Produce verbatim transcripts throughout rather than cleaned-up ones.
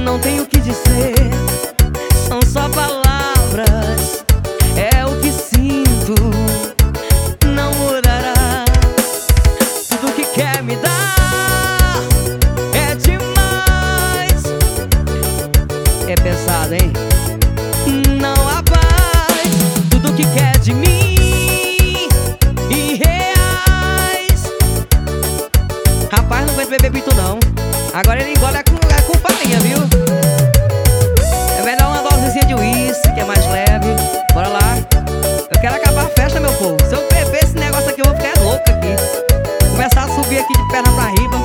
Não tenho o que dizer, são só palavras, é o que sinto, não mudará. Tudo que quer me dar é demais. É pesado, hein? Não há paz. Tudo que quer de mim em reais. Rapaz, não aguento beber pito não. Agora ele engole com, com farinha, viu? É melhor uma dosezinha de uísque, que é mais leve. Bora lá. Eu quero acabar a festa, meu povo. Se eu beber esse negócio aqui, eu vou ficar louco aqui. Começar a subir aqui de perna pra riba.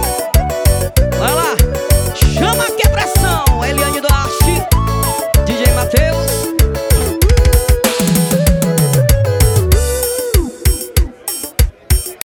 Bora lá. Chama que é pressão. Eliane Duarte, D J Matheus.